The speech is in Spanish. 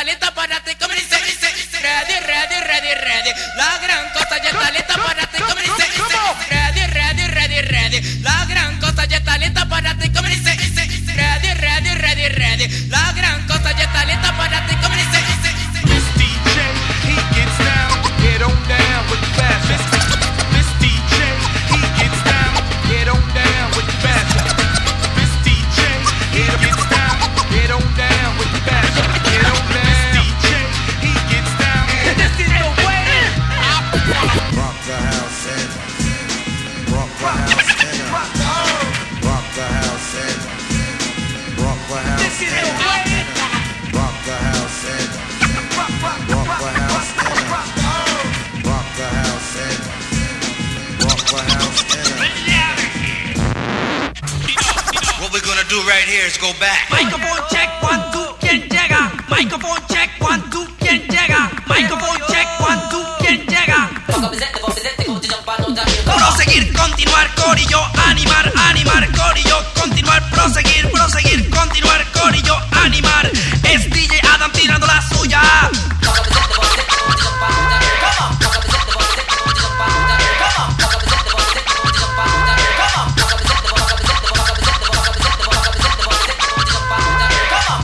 lista para ti, como dice, ready, ready, ready, ready. La gran cosa ya está lista para ti, como dice, ready, ready, ready, ready. La gran cosa ya está lista para ti, como dice, ready, ready, ready, ready. La gran cosa ya está lista para ti, como dice, This DJ, he gets down, get on down with the best. This DJ, he gets down, get on down with the best. This DJ, he gets down, get on down with the best. Get on down. This DJ, he gets down. This is the way. Rock the house and rock the house and rock the house and rock the house. This is the way. Rock the house and rock the house and rock the house and rock the house and. What we're gonna do right here is go back. Microphone check 1,